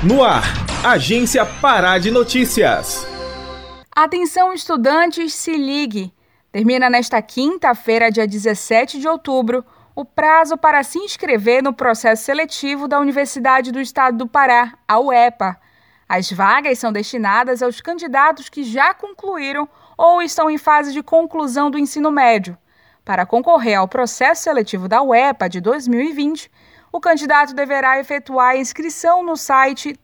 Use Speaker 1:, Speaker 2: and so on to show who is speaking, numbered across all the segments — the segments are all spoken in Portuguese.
Speaker 1: No ar, Agência Pará de Notícias.
Speaker 2: Atenção, estudantes, se ligue! Termina nesta quinta-feira, dia 17 de outubro, o prazo para se inscrever no processo seletivo da Universidade do Estado do Pará, a UEPA. As vagas são destinadas aos candidatos que já concluíram ou estão em fase de conclusão do ensino médio. Para concorrer ao processo seletivo da UEPA de 2020, o candidato deverá efetuar a inscrição no site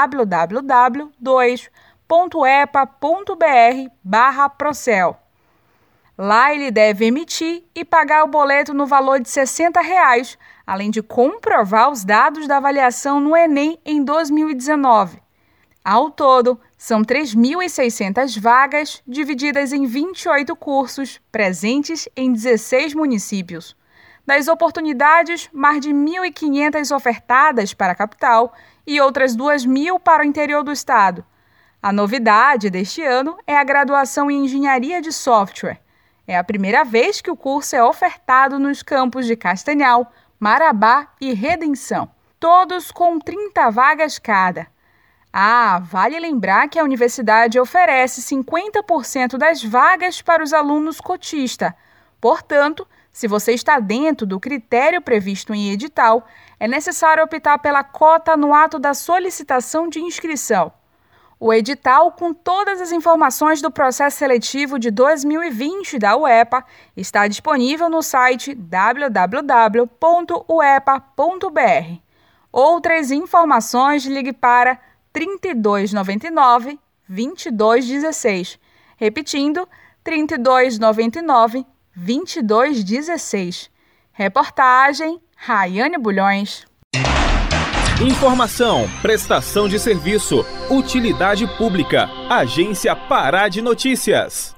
Speaker 2: www.epa.br/Procel. Lá ele deve emitir e pagar o boleto no valor de R$ 60, além de comprovar os dados da avaliação no Enem em 2019. Ao todo, são 3.600 vagas, divididas em 28 cursos, presentes em 16 municípios. Das oportunidades, mais de 1.500 ofertadas para a capital e outras 2.000 para o interior do estado. A novidade deste ano é a graduação em Engenharia de Software. É a primeira vez que o curso é ofertado nos campos de Castanhal, Marabá e Redenção, todos com 30 vagas cada. Vale lembrar que a universidade oferece 50% das vagas para os alunos cotista. Portanto, se você está dentro do critério previsto em edital, é necessário optar pela cota no ato da solicitação de inscrição. O edital, com todas as informações do processo seletivo de 2020 da UEPA, está disponível no site www.uepa.br. Outras informações, ligue para 3299-2216. Repetindo, 3299-2216. Reportagem Raiane Bulhões.
Speaker 1: Informação, prestação de serviço, utilidade pública. Agência Pará de Notícias.